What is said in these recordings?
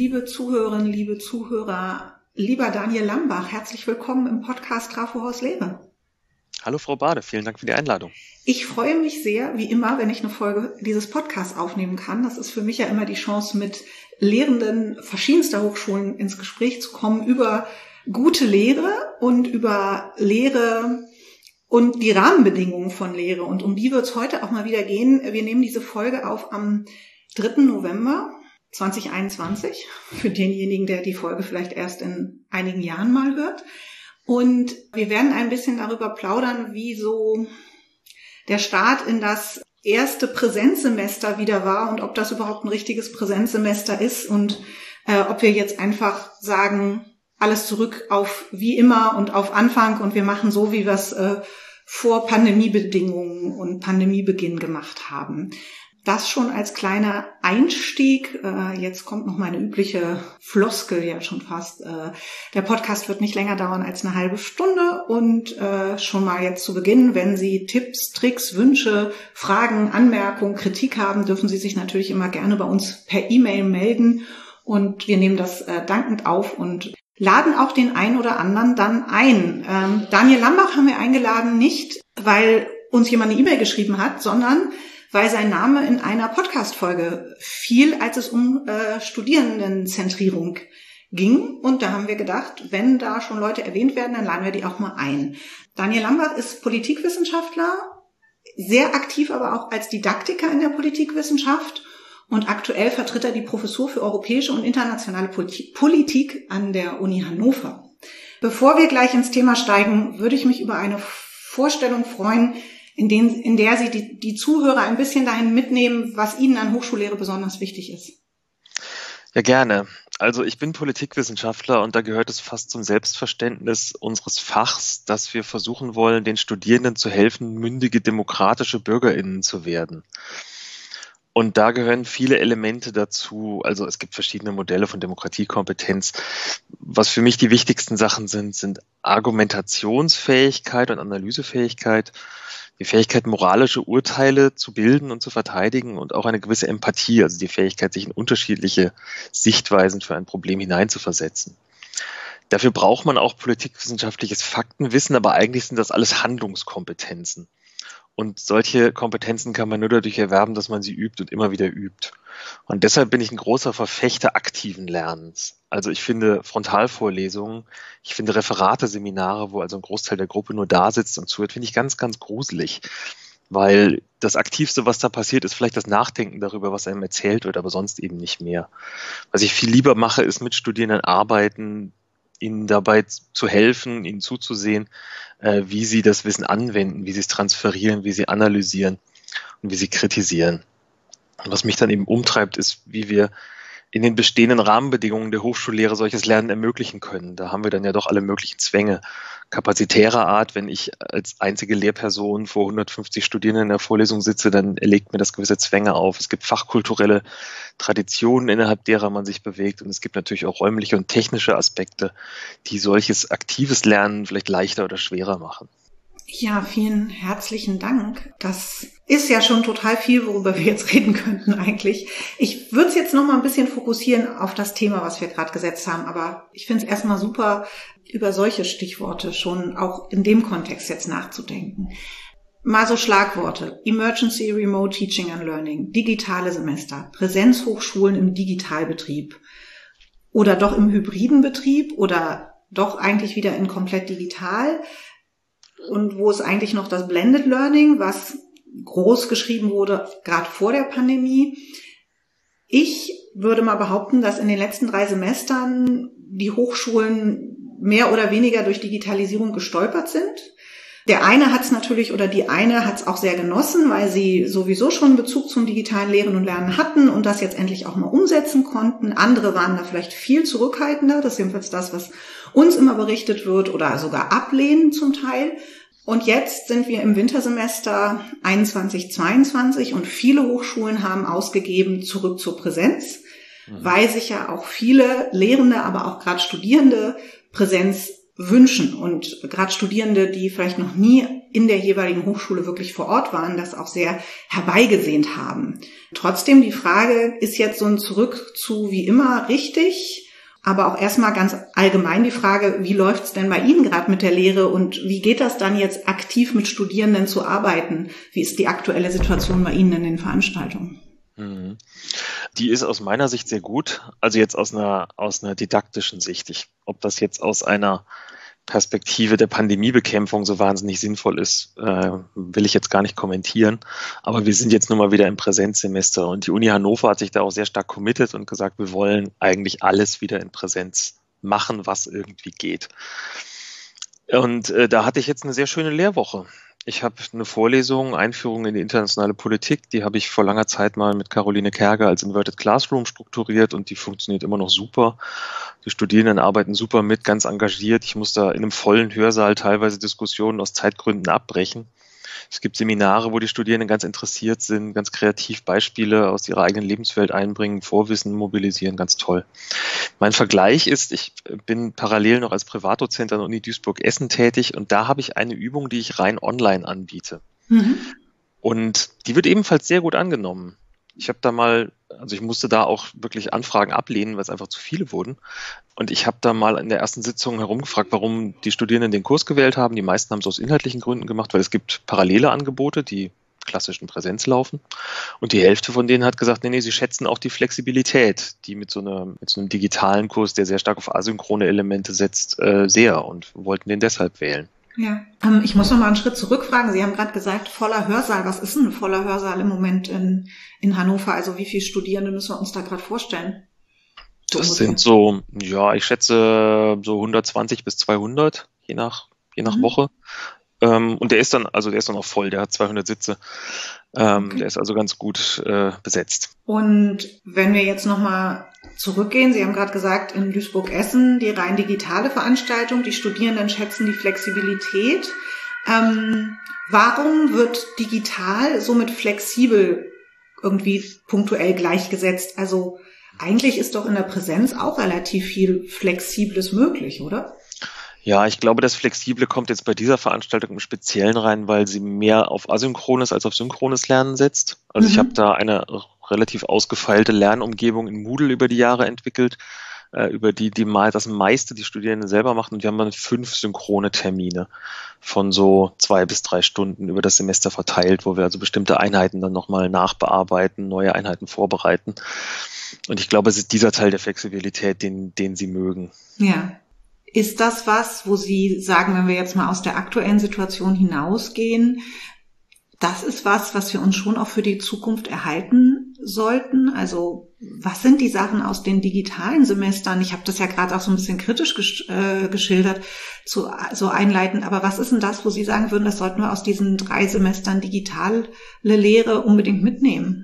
Liebe Zuhörerinnen, liebe Zuhörer, lieber Daniel Lambach, herzlich willkommen im Podcast Trafohaus Lehre. Hallo Frau Bade, vielen Dank für die Einladung. Ich freue mich sehr, wie immer, wenn ich eine Folge dieses Podcasts aufnehmen kann. Das ist für mich ja immer die Chance, mit Lehrenden verschiedenster Hochschulen ins Gespräch zu kommen über gute Lehre und über Lehre und die Rahmenbedingungen von Lehre. Und um die wird es heute auch mal wieder gehen. Wir nehmen diese Folge auf am 3. November 2021, für denjenigen, der die Folge vielleicht erst in einigen Jahren mal hört. Und wir werden ein bisschen darüber plaudern, wie so der Start in das erste Präsenzsemester wieder war und ob das überhaupt ein richtiges Präsenzsemester ist und ob wir jetzt einfach sagen, alles zurück auf wie immer und auf Anfang und wir machen so, wie wir es vor Pandemiebedingungen und Pandemiebeginn gemacht haben. Das schon als kleiner Einstieg. Jetzt kommt noch meine übliche Floskel ja schon fast. Der Podcast wird nicht länger dauern als eine halbe Stunde und schon mal jetzt zu Beginn, wenn Sie Tipps, Tricks, Wünsche, Fragen, Anmerkungen, Kritik haben, dürfen Sie sich natürlich immer gerne bei uns per E-Mail melden und wir nehmen das dankend auf und laden auch den einen oder anderen dann ein. Daniel Lambach haben wir eingeladen, nicht weil uns jemand eine E-Mail geschrieben hat, sondern weil sein Name in einer Podcast-Folge fiel, als es um Studierendenzentrierung ging. Und da haben wir gedacht, wenn da schon Leute erwähnt werden, dann laden wir die auch mal ein. Daniel Lambach ist Politikwissenschaftler, sehr aktiv aber auch als Didaktiker in der Politikwissenschaft. Und aktuell vertritt er die Professur für europäische und internationale Politik an der Uni Hannover. Bevor wir gleich ins Thema steigen, würde ich mich über eine Vorstellung freuen, in der Sie die Zuhörer ein bisschen dahin mitnehmen, was Ihnen an Hochschullehre besonders wichtig ist. Ja, gerne. Also ich bin Politikwissenschaftler und da gehört es fast zum Selbstverständnis unseres Fachs, dass wir versuchen wollen, den Studierenden zu helfen, mündige demokratische BürgerInnen zu werden. Und da gehören viele Elemente dazu. Also es gibt verschiedene Modelle von Demokratiekompetenz. Was für mich die wichtigsten Sachen sind Argumentationsfähigkeit und Analysefähigkeit, die Fähigkeit, moralische Urteile zu bilden und zu verteidigen und auch eine gewisse Empathie, also die Fähigkeit, sich in unterschiedliche Sichtweisen für ein Problem hineinzuversetzen. Dafür braucht man auch politikwissenschaftliches Faktenwissen, aber eigentlich sind das alles Handlungskompetenzen. Und solche Kompetenzen kann man nur dadurch erwerben, dass man sie übt und immer wieder übt. Und deshalb bin ich ein großer Verfechter aktiven Lernens. Also ich finde Frontalvorlesungen, ich finde Referate, Seminare, wo also ein Großteil der Gruppe nur da sitzt und zuhört, finde ich ganz, ganz gruselig. Weil das Aktivste, was da passiert, ist vielleicht das Nachdenken darüber, was einem erzählt wird, aber sonst eben nicht mehr. Was ich viel lieber mache, ist mit Studierenden arbeiten, ihnen dabei zu helfen, ihnen zuzusehen, wie sie das Wissen anwenden, wie sie es transferieren, wie sie analysieren und wie sie kritisieren. Und was mich dann eben umtreibt, ist, wie wir in den bestehenden Rahmenbedingungen der Hochschullehre solches Lernen ermöglichen können. Da haben wir dann ja doch alle möglichen Zwänge. Kapazitärer Art, wenn ich als einzige Lehrperson vor 150 Studierenden in der Vorlesung sitze, dann erlegt mir das gewisse Zwänge auf. Es gibt fachkulturelle Traditionen, innerhalb derer man sich bewegt. Und es gibt natürlich auch räumliche und technische Aspekte, die solches aktives Lernen vielleicht leichter oder schwerer machen. Ja, vielen herzlichen Dank. Das ist ja schon total viel, worüber wir jetzt reden könnten eigentlich. Ich würde es jetzt noch mal ein bisschen fokussieren auf das Thema, was wir gerade gesetzt haben. Aber ich finde es erstmal super, über solche Stichworte schon auch in dem Kontext jetzt nachzudenken. Mal so Schlagworte. Emergency Remote Teaching and Learning, digitale Semester, Präsenzhochschulen im Digitalbetrieb oder doch im hybriden Betrieb oder doch eigentlich wieder in komplett digital. Und wo ist eigentlich noch das Blended Learning, was groß geschrieben wurde, gerade vor der Pandemie. Ich würde mal behaupten, dass in den letzten 3 Semestern die Hochschulen mehr oder weniger durch Digitalisierung gestolpert sind. Der eine hat es natürlich oder die eine hat es auch sehr genossen, weil sie sowieso schon Bezug zum digitalen Lehren und Lernen hatten und das jetzt endlich auch mal umsetzen konnten. Andere waren da vielleicht viel zurückhaltender. Das ist jedenfalls das, was uns immer berichtet wird oder sogar ablehnen zum Teil. Und jetzt sind wir im Wintersemester 21/22 und viele Hochschulen haben ausgegeben zurück zur Präsenz, weil sich ja auch viele Lehrende, aber auch gerade Studierende Präsenz wünschen und gerade Studierende, die vielleicht noch nie in der jeweiligen Hochschule wirklich vor Ort waren, das auch sehr herbeigesehnt haben. Trotzdem, die Frage ist jetzt so ein Zurück zu wie immer richtig, aber auch erstmal ganz allgemein die Frage, wie läuft's denn bei Ihnen gerade mit der Lehre und wie geht das dann jetzt aktiv mit Studierenden zu arbeiten? Wie ist die aktuelle Situation bei Ihnen in den Veranstaltungen? Die ist aus meiner Sicht sehr gut, also jetzt aus einer didaktischen Sicht. Ob das jetzt aus einer Perspektive der Pandemiebekämpfung so wahnsinnig sinnvoll ist, will ich jetzt gar nicht kommentieren. Aber wir sind jetzt nun mal wieder im Präsenzsemester und die Uni Hannover hat sich da auch sehr stark committed und gesagt, wir wollen eigentlich alles wieder in Präsenz machen, was irgendwie geht. Und da hatte ich jetzt eine sehr schöne Lehrwoche. Ich habe eine Vorlesung, Einführung in die internationale Politik, die habe ich vor langer Zeit mal mit Caroline Kerger als Inverted Classroom strukturiert und die funktioniert immer noch super. Die Studierenden arbeiten super mit, ganz engagiert. Ich muss da in einem vollen Hörsaal teilweise Diskussionen aus Zeitgründen abbrechen. Es gibt Seminare, wo die Studierenden ganz interessiert sind, ganz kreativ Beispiele aus ihrer eigenen Lebenswelt einbringen, Vorwissen mobilisieren, ganz toll. Mein Vergleich ist, ich bin parallel noch als Privatdozent an der Uni Duisburg-Essen tätig und da habe ich eine Übung, die ich rein online anbiete. Und die wird ebenfalls sehr gut angenommen. Ich musste da auch wirklich Anfragen ablehnen, weil es einfach zu viele wurden. Und ich habe da mal in der ersten Sitzung herumgefragt, warum die Studierenden den Kurs gewählt haben. Die meisten haben es aus inhaltlichen Gründen gemacht, weil es gibt parallele Angebote, die klassisch in Präsenz laufen. Und die Hälfte von denen hat gesagt, nee, sie schätzen auch die Flexibilität, die mit so einem digitalen Kurs, der sehr stark auf asynchrone Elemente setzt, sehr und wollten den deshalb wählen. Ja, ich muss noch mal einen Schritt zurückfragen. Sie haben gerade gesagt, voller Hörsaal. Was ist ein voller Hörsaal im Moment in Hannover? Also wie viele Studierende müssen wir uns da gerade vorstellen? Das sind so, ich schätze so 120 bis 200, je nach Woche. Und der ist dann auch voll, der hat 200 Sitze. Okay. Der ist also ganz gut besetzt. Und wenn wir jetzt nochmal zurückgehen, Sie haben gerade gesagt, in Duisburg-Essen die rein digitale Veranstaltung, die Studierenden schätzen die Flexibilität. Warum wird digital somit flexibel irgendwie punktuell gleichgesetzt? Also eigentlich ist doch in der Präsenz auch relativ viel Flexibles möglich, oder? Ja, ich glaube, das Flexible kommt jetzt bei dieser Veranstaltung im Speziellen rein, weil sie mehr auf asynchrones als auf synchrones Lernen setzt. Also ich habe da eine relativ ausgefeilte Lernumgebung in Moodle über die Jahre entwickelt, über die das meiste die Studierenden selber machen. Und wir haben dann 5 synchrone Termine von so 2 bis 3 Stunden über das Semester verteilt, wo wir also bestimmte Einheiten dann nochmal nachbearbeiten, neue Einheiten vorbereiten. Und ich glaube, es ist dieser Teil der Flexibilität, den Sie mögen. Ja. Ist das was, wo Sie sagen, wenn wir jetzt mal aus der aktuellen Situation hinausgehen, das ist was wir uns schon auch für die Zukunft erhalten sollten? Also was sind die Sachen aus den digitalen Semestern? Ich habe das ja gerade auch so ein bisschen kritisch geschildert, so einleitend. Aber was ist denn das, wo Sie sagen würden, das sollten wir aus diesen 3 Semestern digitale Lehre unbedingt mitnehmen?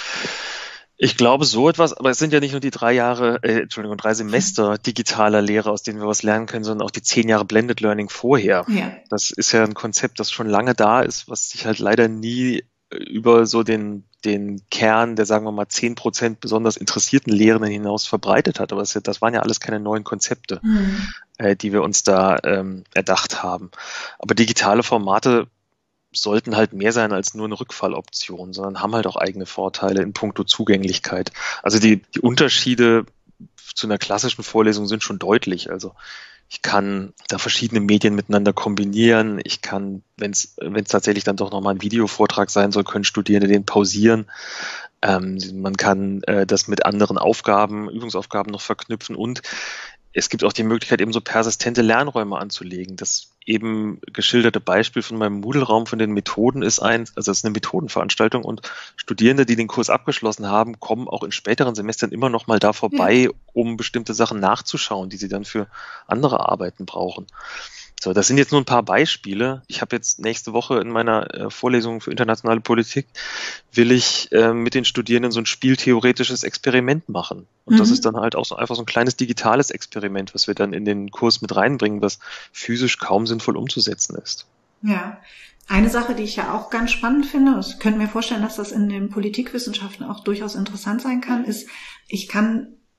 Ich glaube so etwas, aber es sind ja nicht nur die 3 Semester digitaler Lehre, aus denen wir was lernen können, sondern auch die 10 Jahre Blended Learning vorher. Ja. Das ist ja ein Konzept, das schon lange da ist, was sich halt leider nie über so den Kern der, sagen wir mal, 10% besonders interessierten Lehrenden hinaus verbreitet hat. Aber das waren ja alles keine neuen Konzepte, die wir uns da erdacht haben. Aber digitale Formate sollten halt mehr sein als nur eine Rückfalloption, sondern haben halt auch eigene Vorteile in puncto Zugänglichkeit. Also die Unterschiede zu einer klassischen Vorlesung sind schon deutlich. Also ich kann da verschiedene Medien miteinander kombinieren. Ich kann, wenn es tatsächlich dann doch nochmal ein Videovortrag sein soll, können Studierende den pausieren. Man kann das mit anderen Übungsaufgaben noch verknüpfen und es gibt auch die Möglichkeit, eben so persistente Lernräume anzulegen. Das eben geschilderte Beispiel von meinem Moodle-Raum von den Methoden ist das ist eine Methodenveranstaltung und Studierende, die den Kurs abgeschlossen haben, kommen auch in späteren Semestern immer noch mal da vorbei, um bestimmte Sachen nachzuschauen, die sie dann für andere Arbeiten brauchen. So, das sind jetzt nur ein paar Beispiele. Ich habe jetzt nächste Woche in meiner Vorlesung für internationale Politik will ich mit den Studierenden so ein spieltheoretisches Experiment machen. Und das ist dann halt auch einfach so ein kleines digitales Experiment, was wir dann in den Kurs mit reinbringen, was physisch kaum sinnvoll umzusetzen ist. Ja. Eine Sache, die ich ja auch ganz spannend finde, ich könnte mir vorstellen, dass das in den Politikwissenschaften auch durchaus interessant sein kann, ist, ich kann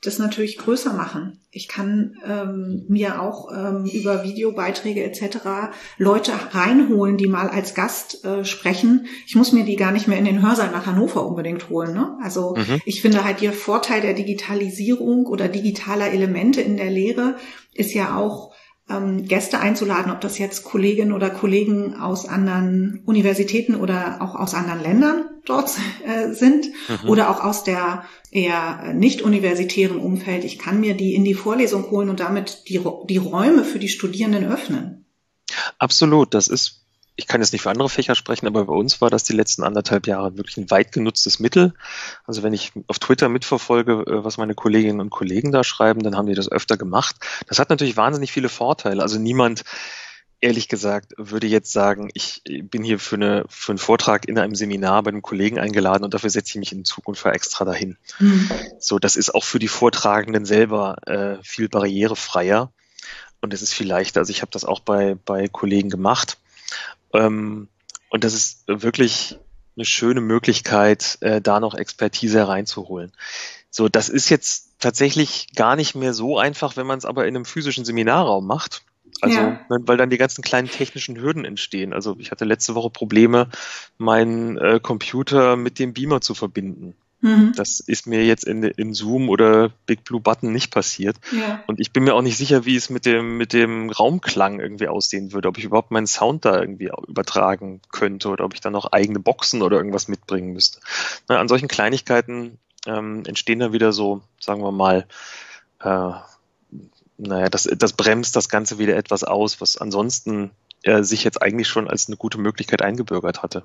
das natürlich größer machen. Ich kann mir auch über Videobeiträge etc. Leute reinholen, die mal als Gast sprechen. Ich muss mir die gar nicht mehr in den Hörsaal nach Hannover unbedingt holen. Ne? Also ich finde halt, der Vorteil der Digitalisierung oder digitaler Elemente in der Lehre ist ja auch, Gäste einzuladen, ob das jetzt Kolleginnen oder Kollegen aus anderen Universitäten oder auch aus anderen Ländern dort sind oder auch aus der eher nicht universitären Umfeld. Ich kann mir die in die Vorlesung holen und damit die Räume für die Studierenden öffnen. Absolut, ich kann jetzt nicht für andere Fächer sprechen, aber bei uns war das die letzten 1,5 Jahre wirklich ein weit genutztes Mittel. Also wenn ich auf Twitter mitverfolge, was meine Kolleginnen und Kollegen da schreiben, dann haben die das öfter gemacht. Das hat natürlich wahnsinnig viele Vorteile. Also niemand, ehrlich gesagt, würde jetzt sagen, ich bin hier für einen Vortrag in einem Seminar bei einem Kollegen eingeladen und dafür setze ich mich in Zukunft extra dahin. So, das ist auch für die Vortragenden selber viel barrierefreier und es ist viel leichter. Also ich habe das auch bei Kollegen gemacht. Und das ist wirklich eine schöne Möglichkeit, da noch Expertise hereinzuholen. So, das ist jetzt tatsächlich gar nicht mehr so einfach, wenn man es aber in einem physischen Seminarraum macht. Also, weil dann die ganzen kleinen technischen Hürden entstehen. Also ich hatte letzte Woche Probleme, meinen Computer mit dem Beamer zu verbinden. Das ist mir jetzt in Zoom oder Big Blue Button nicht passiert. Ja. Und ich bin mir auch nicht sicher, wie es mit dem Raumklang irgendwie aussehen würde, ob ich überhaupt meinen Sound da irgendwie übertragen könnte oder ob ich dann noch eigene Boxen oder irgendwas mitbringen müsste. An solchen Kleinigkeiten entstehen dann wieder so, sagen wir mal, das bremst das Ganze wieder etwas aus, was ansonsten sich jetzt eigentlich schon als eine gute Möglichkeit eingebürgert hatte.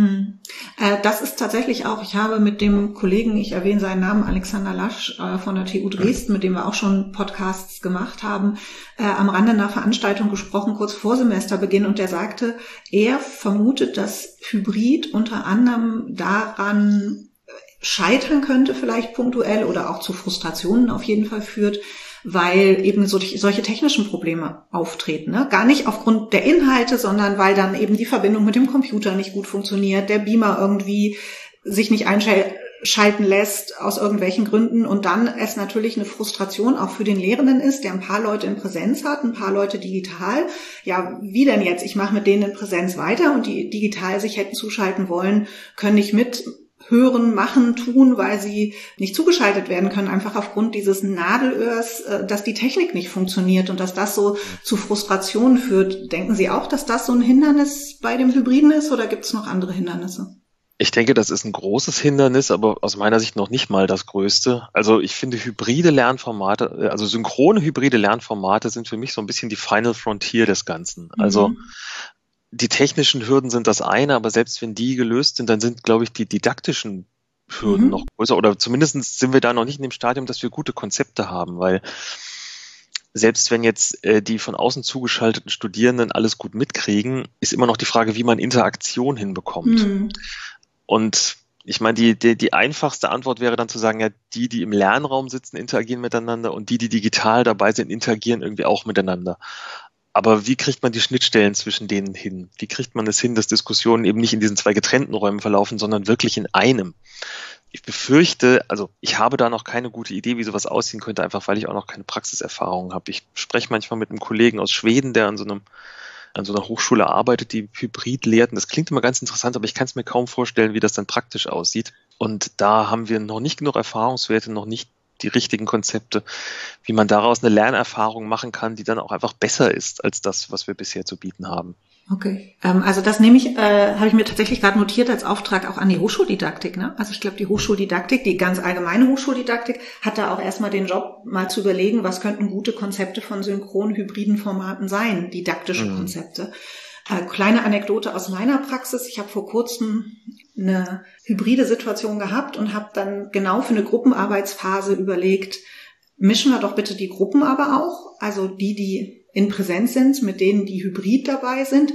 Das ist tatsächlich auch, ich habe mit dem Kollegen, ich erwähne seinen Namen, Alexander Lasch von der TU Dresden, mit dem wir auch schon Podcasts gemacht haben, am Rande einer Veranstaltung gesprochen, kurz vor Semesterbeginn, und der sagte, er vermutet, dass Hybrid unter anderem daran scheitern könnte, vielleicht punktuell oder auch zu Frustrationen auf jeden Fall führt, weil eben solche technischen Probleme auftreten. Ne? Gar nicht aufgrund der Inhalte, sondern weil dann eben die Verbindung mit dem Computer nicht gut funktioniert, der Beamer irgendwie sich nicht einschalten lässt aus irgendwelchen Gründen und dann es natürlich eine Frustration auch für den Lehrenden ist, der ein paar Leute in Präsenz hat, ein paar Leute digital. Ja, wie denn jetzt? Ich mache mit denen in Präsenz weiter und die digital sich hätten zuschalten wollen, können nicht mit hören, machen, tun, weil sie nicht zugeschaltet werden können, einfach aufgrund dieses Nadelöhrs, dass die Technik nicht funktioniert und dass das so zu Frustrationen führt. Denken Sie auch, dass das so ein Hindernis bei dem Hybriden ist oder gibt es noch andere Hindernisse? Ich denke, das ist ein großes Hindernis, aber aus meiner Sicht noch nicht mal das größte. Also ich finde hybride Lernformate, also synchrone hybride Lernformate sind für mich so ein bisschen die Final Frontier des Ganzen. Also die technischen Hürden sind das eine, aber selbst wenn die gelöst sind, dann sind, glaube ich, die didaktischen Hürden noch größer. Oder zumindest sind wir da noch nicht in dem Stadium, dass wir gute Konzepte haben, weil selbst wenn jetzt die von außen zugeschalteten Studierenden alles gut mitkriegen, ist immer noch die Frage, wie man Interaktion hinbekommt. Und ich meine, die einfachste Antwort wäre dann zu sagen, ja, die im Lernraum sitzen, interagieren miteinander und die digital dabei sind, interagieren irgendwie auch miteinander. Aber wie kriegt man die Schnittstellen zwischen denen hin? Wie kriegt man es hin, dass Diskussionen eben nicht in diesen zwei getrennten Räumen verlaufen, sondern wirklich in einem? Ich befürchte, also ich habe da noch keine gute Idee, wie sowas aussehen könnte, einfach weil ich auch noch keine Praxiserfahrung habe. Ich spreche manchmal mit einem Kollegen aus Schweden, der an so einer Hochschule arbeitet, die Hybrid lehrt. Und das klingt immer ganz interessant, aber ich kann es mir kaum vorstellen, wie das dann praktisch aussieht. Und da haben wir noch nicht genug Erfahrungswerte, noch nicht die richtigen Konzepte, wie man daraus eine Lernerfahrung machen kann, die dann auch einfach besser ist als das, was wir bisher zu bieten haben. Okay, also das habe ich mir tatsächlich gerade notiert als Auftrag auch an die Hochschuldidaktik. Ne? Also ich glaube, die Hochschuldidaktik, die ganz allgemeine Hochschuldidaktik, hat da auch erstmal den Job, mal zu überlegen, was könnten gute Konzepte von synchronen, hybriden Formaten sein, didaktische Konzepte. Kleine Anekdote aus meiner Praxis. Ich habe vor kurzem eine hybride Situation gehabt und habe dann genau für eine Gruppenarbeitsphase überlegt, mischen wir doch bitte die Gruppen aber auch, also die in Präsenz sind, mit denen die hybrid dabei sind.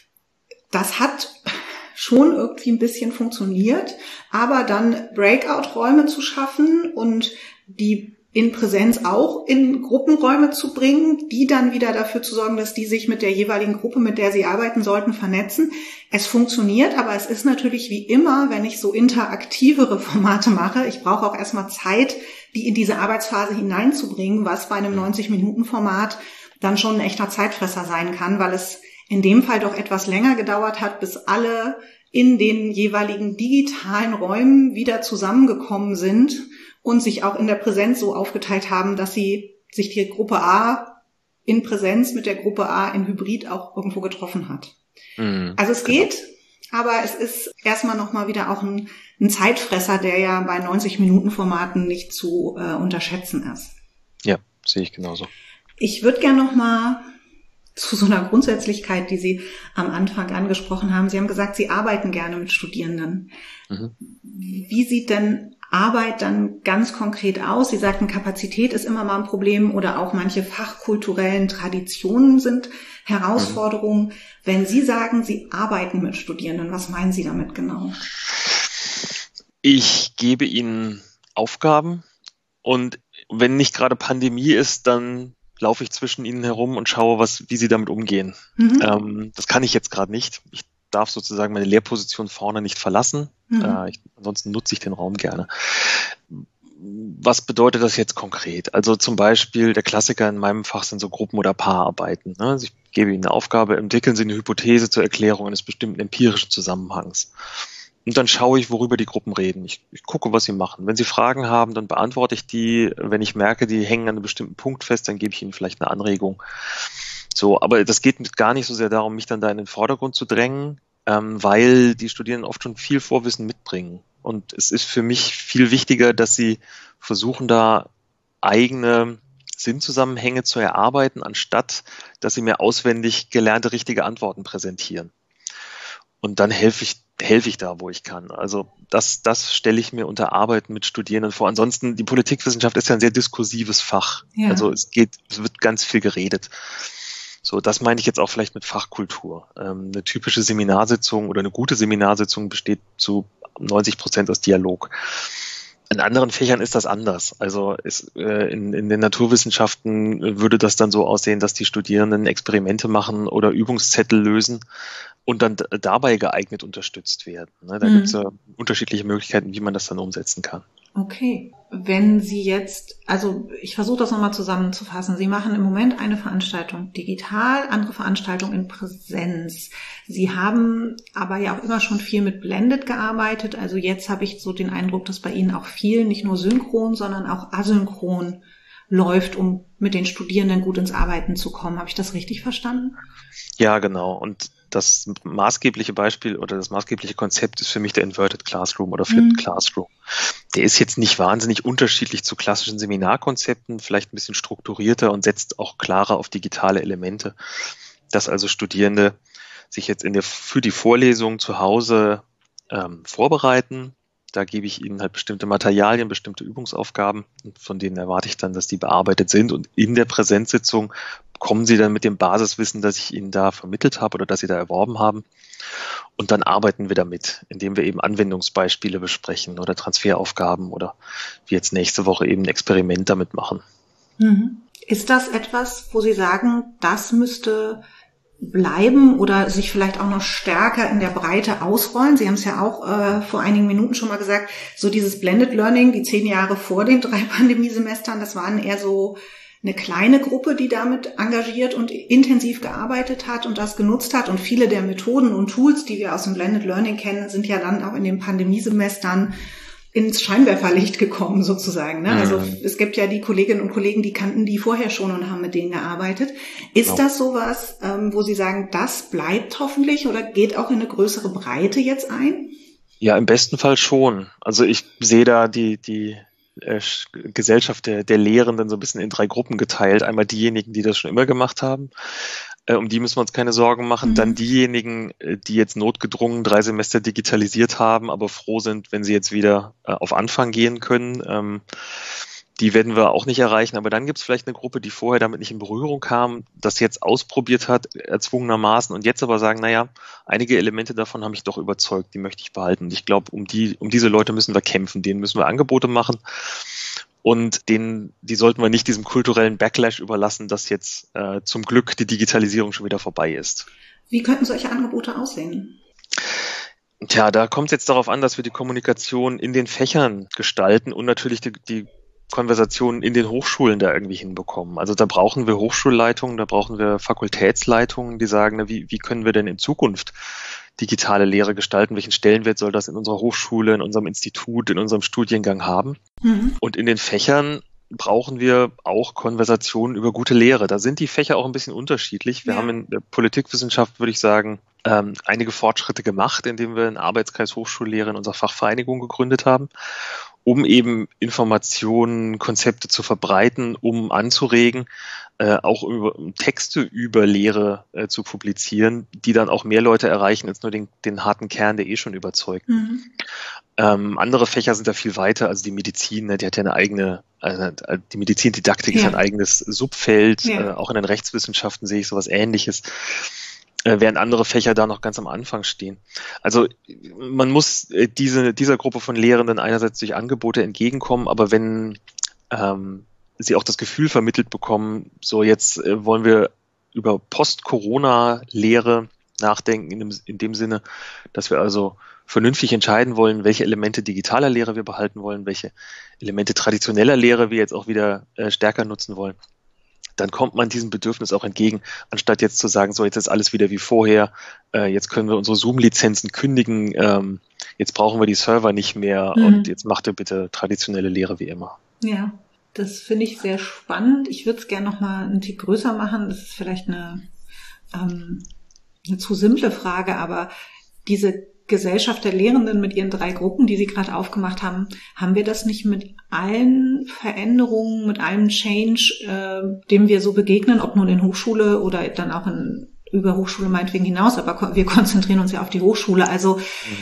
Das hat schon irgendwie ein bisschen funktioniert, aber dann Breakout-Räume zu schaffen und die in Präsenz auch in Gruppenräume zu bringen, die dann wieder dafür zu sorgen, dass die sich mit der jeweiligen Gruppe, mit der sie arbeiten sollten, vernetzen. Es funktioniert, aber es ist natürlich wie immer, wenn ich so interaktivere Formate mache, ich brauche auch erstmal Zeit, die in diese Arbeitsphase hineinzubringen, was bei einem 90-Minuten-Format dann schon ein echter Zeitfresser sein kann, weil es in dem Fall doch etwas länger gedauert hat, bis alle in den jeweiligen digitalen Räumen wieder zusammengekommen sind und sich auch in der Präsenz so aufgeteilt haben, dass sie sich die Gruppe A in Präsenz mit der Gruppe A in Hybrid auch irgendwo getroffen hat. Also es geht, aber es ist erstmal nochmal wieder auch ein Zeitfresser, der ja bei 90-Minuten-Formaten nicht zu unterschätzen ist. Ja, sehe ich genauso. Ich würde gerne nochmal zu so einer Grundsätzlichkeit, die Sie am Anfang angesprochen haben. Sie haben gesagt, Sie arbeiten gerne mit Studierenden. Wie sieht denn Arbeit dann ganz konkret aus? Sie sagten, Kapazität ist immer mal ein Problem oder auch manche fachkulturellen Traditionen sind Herausforderungen. Wenn Sie sagen, Sie arbeiten mit Studierenden, was meinen Sie damit genau? Ich gebe ihnen Aufgaben und wenn nicht gerade Pandemie ist, dann laufe ich zwischen ihnen herum und schaue, wie sie damit umgehen. Das kann ich jetzt gerade nicht. Ich darf sozusagen meine Lehrposition vorne nicht verlassen. Ansonsten nutze ich den Raum gerne. Was bedeutet das jetzt konkret? Also zum Beispiel, der Klassiker in meinem Fach sind so Gruppen- oder Paararbeiten. Also ich gebe ihnen eine Aufgabe, entwickeln sie eine Hypothese zur Erklärung eines bestimmten empirischen Zusammenhangs. Und dann schaue ich, worüber die Gruppen reden. Ich gucke, was sie machen. Wenn sie Fragen haben, dann beantworte ich die. Wenn ich merke, die hängen an einem bestimmten Punkt fest, dann gebe ich ihnen vielleicht eine Anregung. So, aber das geht gar nicht so sehr darum, mich dann da in den Vordergrund zu drängen, weil die Studierenden oft schon viel Vorwissen mitbringen. Und es ist für mich viel wichtiger, dass sie versuchen, da eigene Sinnzusammenhänge zu erarbeiten, anstatt dass sie mir auswendig gelernte richtige Antworten präsentieren. Und dann helfe ich da, wo ich kann. Also das stelle ich mir unter Arbeiten mit Studierenden vor. Ansonsten, die Politikwissenschaft ist ja ein sehr diskursives Fach. Ja. Also es wird ganz viel geredet. So, das meine ich jetzt auch vielleicht mit Fachkultur. Eine typische Seminarsitzung oder eine gute Seminarsitzung besteht zu 90% aus Dialog. In anderen Fächern ist das anders. Also in den Naturwissenschaften würde das dann so aussehen, dass die Studierenden Experimente machen oder Übungszettel lösen und dann dabei geeignet unterstützt werden. Da gibt es ja unterschiedliche Möglichkeiten, wie man das dann umsetzen kann. Okay. Wenn Sie jetzt, also ich versuche das nochmal zusammenzufassen. Sie machen im Moment eine Veranstaltung digital, andere Veranstaltung in Präsenz. Sie haben aber ja auch immer schon viel mit Blended gearbeitet. Also jetzt habe ich so den Eindruck, dass bei Ihnen auch viel, nicht nur synchron, sondern auch asynchron läuft, um mit den Studierenden gut ins Arbeiten zu kommen. Habe ich das richtig verstanden? Ja, genau. Und das maßgebliche Beispiel oder das maßgebliche Konzept ist für mich der Inverted Classroom oder Flipped Classroom. Der ist jetzt nicht wahnsinnig unterschiedlich zu klassischen Seminarkonzepten, vielleicht ein bisschen strukturierter und setzt auch klarer auf digitale Elemente, dass also Studierende sich jetzt für die Vorlesung zu Hause vorbereiten. Da gebe ich ihnen halt bestimmte Materialien, bestimmte Übungsaufgaben, von denen erwarte ich dann, dass die bearbeitet sind. Und in der Präsenzsitzung kommen sie dann mit dem Basiswissen, das ich ihnen da vermittelt habe oder das sie da erworben haben. Und dann arbeiten wir damit, indem wir eben Anwendungsbeispiele besprechen oder Transferaufgaben oder wie jetzt nächste Woche eben ein Experiment damit machen. Ist das etwas, wo Sie sagen, das müsste bleiben oder sich vielleicht auch noch stärker in der Breite ausrollen? Sie haben es ja auch vor einigen Minuten schon mal gesagt, so dieses Blended Learning, die 10 Jahre vor den 3 Pandemiesemestern, das waren eher so eine kleine Gruppe, die damit engagiert und intensiv gearbeitet hat und das genutzt hat. Und viele der Methoden und Tools, die wir aus dem Blended Learning kennen, sind ja dann auch in den Pandemiesemestern ins Scheinwerferlicht gekommen sozusagen. Ne? Also es gibt ja die Kolleginnen und Kollegen, die kannten die vorher schon und haben mit denen gearbeitet. Ist das sowas, wo Sie sagen, das bleibt hoffentlich oder geht auch in eine größere Breite jetzt ein? Ja, im besten Fall schon. Also ich sehe da die Gesellschaft der Lehrenden so ein bisschen in 3 Gruppen geteilt. Einmal diejenigen, die das schon immer gemacht haben. Um die müssen wir uns keine Sorgen machen. Dann diejenigen, die jetzt notgedrungen 3 Semester digitalisiert haben, aber froh sind, wenn sie jetzt wieder auf Anfang gehen können. Die werden wir auch nicht erreichen. Aber dann gibt es vielleicht eine Gruppe, die vorher damit nicht in Berührung kam, das jetzt ausprobiert hat, erzwungenermaßen und jetzt aber sagen, naja, einige Elemente davon haben mich doch überzeugt, die möchte ich behalten. Und ich glaube, um diese Leute müssen wir kämpfen, denen müssen wir Angebote machen. Und die sollten wir nicht diesem kulturellen Backlash überlassen, dass jetzt zum Glück die Digitalisierung schon wieder vorbei ist. Wie könnten solche Angebote aussehen? Tja, da kommt es jetzt darauf an, dass wir die Kommunikation in den Fächern gestalten und natürlich die Konversationen in den Hochschulen da irgendwie hinbekommen. Also da brauchen wir Hochschulleitungen, da brauchen wir Fakultätsleitungen, die sagen, na, wie können wir denn in Zukunft digitale Lehre gestalten? Welchen Stellenwert soll das in unserer Hochschule, in unserem Institut, in unserem Studiengang haben? Und in den Fächern brauchen wir auch Konversationen über gute Lehre. Da sind die Fächer auch ein bisschen unterschiedlich. Wir haben in der Politikwissenschaft, würde ich sagen, einige Fortschritte gemacht, indem wir einen Arbeitskreis Hochschullehre in unserer Fachvereinigung gegründet haben, um eben Informationen, Konzepte zu verbreiten, um anzuregen, auch Texte über Lehre zu publizieren, die dann auch mehr Leute erreichen als nur den harten Kern, der schon überzeugt. Andere Fächer sind da viel weiter, also die Medizin, die hat ja eine eigene, die Medizindidaktik ist ein eigenes Subfeld, auch in den Rechtswissenschaften sehe ich sowas Ähnliches, während andere Fächer da noch ganz am Anfang stehen. Also man muss dieser Gruppe von Lehrenden einerseits durch Angebote entgegenkommen, aber wenn sie auch das Gefühl vermittelt bekommen, so jetzt wollen wir über Post-Corona-Lehre nachdenken, in dem Sinne, dass wir also vernünftig entscheiden wollen, welche Elemente digitaler Lehre wir behalten wollen, welche Elemente traditioneller Lehre wir jetzt auch wieder stärker nutzen wollen, dann kommt man diesem Bedürfnis auch entgegen, anstatt jetzt zu sagen, so jetzt ist alles wieder wie vorher, jetzt können wir unsere Zoom-Lizenzen kündigen, jetzt brauchen wir die Server nicht mehr und jetzt macht ihr bitte traditionelle Lehre wie immer. Ja, das finde ich sehr spannend. Ich würde es gerne noch mal einen Tick größer machen. Das ist vielleicht eine zu simple Frage, aber diese Gesellschaft der Lehrenden mit ihren 3 Gruppen, die Sie gerade aufgemacht haben, haben wir das nicht mit allen Veränderungen, mit allem Change, dem wir so begegnen, ob nun in Hochschule oder dann auch über Hochschule meinetwegen hinaus, aber wir konzentrieren uns ja auf die Hochschule. Also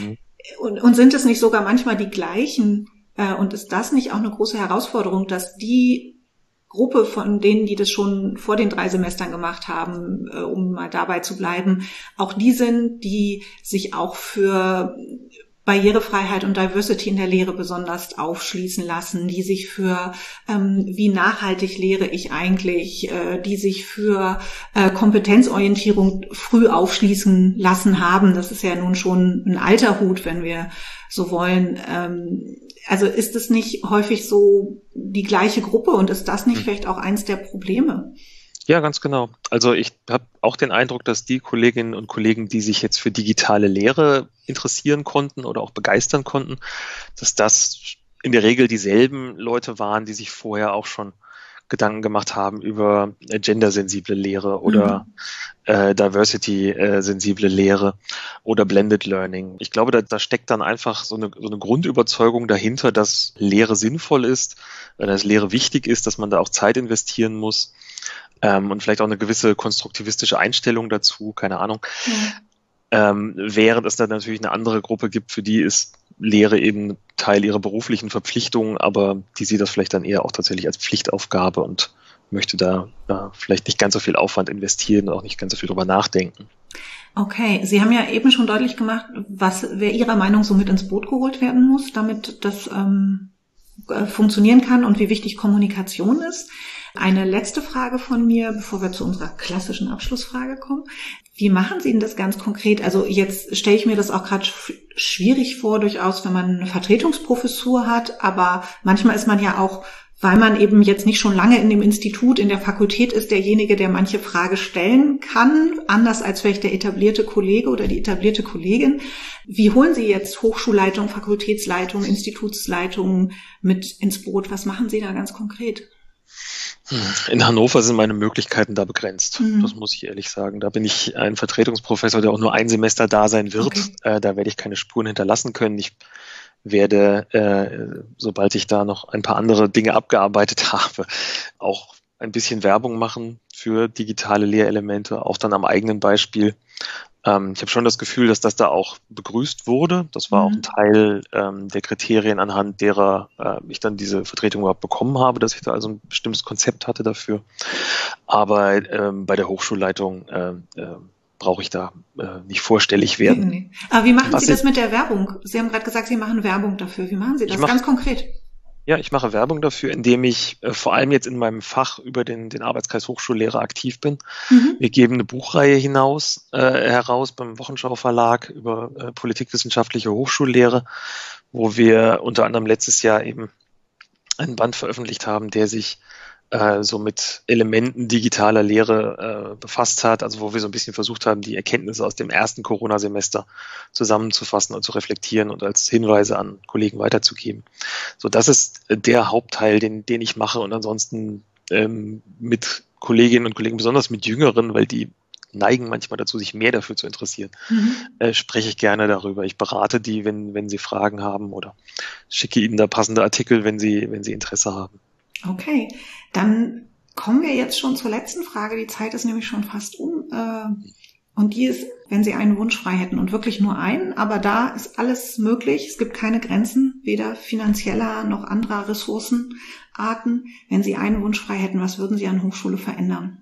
und sind es nicht sogar manchmal die gleichen? Und ist das nicht auch eine große Herausforderung, dass die Gruppe von denen, die das schon vor den 3 Semestern gemacht haben, um mal dabei zu bleiben, auch die sind, die sich auch für Barrierefreiheit und Diversity in der Lehre besonders aufschließen lassen, die sich für wie nachhaltig lehre ich eigentlich, die sich für Kompetenzorientierung früh aufschließen lassen haben. Das ist ja nun schon ein alter Hut, wenn wir so wollen. Also ist es nicht häufig so die gleiche Gruppe und ist das nicht vielleicht auch eins der Probleme? Ja, ganz genau. Also ich habe auch den Eindruck, dass die Kolleginnen und Kollegen, die sich jetzt für digitale Lehre interessieren konnten oder auch begeistern konnten, dass das in der Regel dieselben Leute waren, die sich vorher auch schon Gedanken gemacht haben über gendersensible Lehre oder diversity-sensible Lehre oder blended learning. Ich glaube, da steckt dann einfach so eine Grundüberzeugung dahinter, dass Lehre sinnvoll ist, dass Lehre wichtig ist, dass man da auch Zeit investieren muss und vielleicht auch eine gewisse konstruktivistische Einstellung dazu, keine Ahnung. Während es dann natürlich eine andere Gruppe gibt, für die ist Lehre eben Teil ihrer beruflichen Verpflichtungen, aber die sieht das vielleicht dann eher auch tatsächlich als Pflichtaufgabe und möchte da vielleicht nicht ganz so viel Aufwand investieren und auch nicht ganz so viel drüber nachdenken. Okay, Sie haben ja eben schon deutlich gemacht, wer Ihrer Meinung so mit ins Boot geholt werden muss, damit das funktionieren kann und wie wichtig Kommunikation ist. Eine letzte Frage von mir, bevor wir zu unserer klassischen Abschlussfrage kommen. Wie machen Sie denn das ganz konkret? Also jetzt stelle ich mir das auch gerade schwierig vor, durchaus, wenn man eine Vertretungsprofessur hat, aber manchmal ist man ja auch, weil man eben jetzt nicht schon lange in dem Institut, in der Fakultät ist, derjenige, der manche Frage stellen kann, anders als vielleicht der etablierte Kollege oder die etablierte Kollegin. Wie holen Sie jetzt Hochschulleitung, Fakultätsleitung, Institutsleitung mit ins Boot? Was machen Sie da ganz konkret? In Hannover sind meine Möglichkeiten da begrenzt. Das muss ich ehrlich sagen. Da bin ich ein Vertretungsprofessor, der auch nur ein Semester da sein wird. Okay. Da werde ich keine Spuren hinterlassen können. Ich werde, sobald ich da noch ein paar andere Dinge abgearbeitet habe, auch ein bisschen Werbung machen für digitale Lehrelemente, auch dann am eigenen Beispiel. Ich habe schon das Gefühl, dass das da auch begrüßt wurde. Das war auch ein Teil der Kriterien, anhand derer ich dann diese Vertretung überhaupt bekommen habe, dass ich da also ein bestimmtes Konzept hatte dafür. Aber bei der Hochschulleitung brauche ich da nicht vorstellig werden. Nee. Aber wie machen Sie das mit der Werbung? Sie haben gerade gesagt, Sie machen Werbung dafür. Wie machen Sie das ganz konkret? Ja, ich mache Werbung dafür, indem ich vor allem jetzt in meinem Fach über den Arbeitskreis Hochschullehre aktiv bin. Wir geben eine Buchreihe heraus beim Wochenschau Verlag über politikwissenschaftliche Hochschullehre, wo wir unter anderem letztes Jahr eben einen Band veröffentlicht haben, der sich so mit Elementen digitaler Lehre befasst hat, also wo wir so ein bisschen versucht haben, die Erkenntnisse aus dem ersten Corona-Semester zusammenzufassen und zu reflektieren und als Hinweise an Kollegen weiterzugeben. So, das ist der Hauptteil, den ich mache, und ansonsten mit Kolleginnen und Kollegen, besonders mit Jüngeren, weil die neigen manchmal dazu, sich mehr dafür zu interessieren, spreche ich gerne darüber. Ich berate die, wenn sie Fragen haben, oder schicke ihnen da passende Artikel, wenn sie Interesse haben. Okay, dann kommen wir jetzt schon zur letzten Frage. Die Zeit ist nämlich schon fast um. Und die ist, wenn Sie einen Wunsch frei hätten, und wirklich nur einen, aber da ist alles möglich. Es gibt keine Grenzen, weder finanzieller noch anderer Ressourcenarten. Wenn Sie einen Wunsch frei hätten, was würden Sie an Hochschule verändern?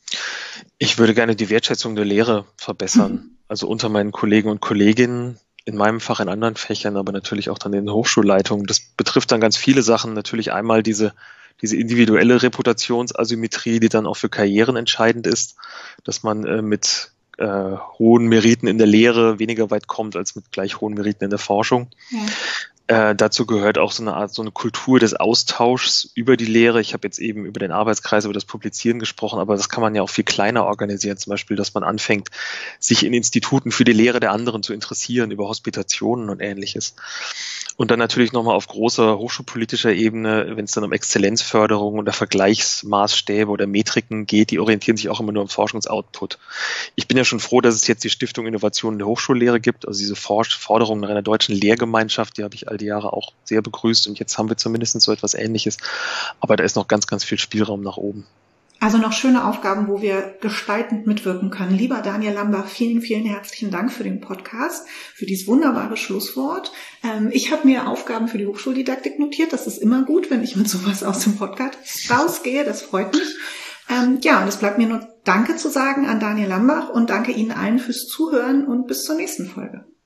Ich würde gerne die Wertschätzung der Lehre verbessern. Also unter meinen Kollegen und Kolleginnen, in meinem Fach, in anderen Fächern, aber natürlich auch dann in den Hochschulleitungen. Das betrifft dann ganz viele Sachen. Natürlich einmal diese individuelle Reputationsasymmetrie, die dann auch für Karrieren entscheidend ist, dass man mit hohen Meriten in der Lehre weniger weit kommt als mit gleich hohen Meriten in der Forschung. Ja. Dazu gehört auch so eine Kultur des Austauschs über die Lehre. Ich habe jetzt eben über den Arbeitskreis, über das Publizieren gesprochen, aber das kann man ja auch viel kleiner organisieren. Zum Beispiel, dass man anfängt, sich in Instituten für die Lehre der anderen zu interessieren, über Hospitationen und Ähnliches. Und dann natürlich nochmal auf großer hochschulpolitischer Ebene, wenn es dann um Exzellenzförderung oder Vergleichsmaßstäbe oder Metriken geht, die orientieren sich auch immer nur am Forschungsoutput. Ich bin ja schon froh, dass es jetzt die Stiftung Innovation in der Hochschullehre gibt, also diese Forderung nach einer deutschen Lehrgemeinschaft, die habe ich all die Jahre auch sehr begrüßt, und jetzt haben wir zumindest so etwas Ähnliches. Aber da ist noch ganz, ganz viel Spielraum nach oben. Also noch schöne Aufgaben, wo wir gestaltend mitwirken können. Lieber Daniel Lambach, vielen, vielen herzlichen Dank für den Podcast, für dieses wunderbare Schlusswort. Ich habe mir Aufgaben für die Hochschuldidaktik notiert. Das ist immer gut, wenn ich mit sowas aus dem Podcast rausgehe. Das freut mich. Ja, und es bleibt mir nur Danke zu sagen an Daniel Lambach und danke Ihnen allen fürs Zuhören und bis zur nächsten Folge.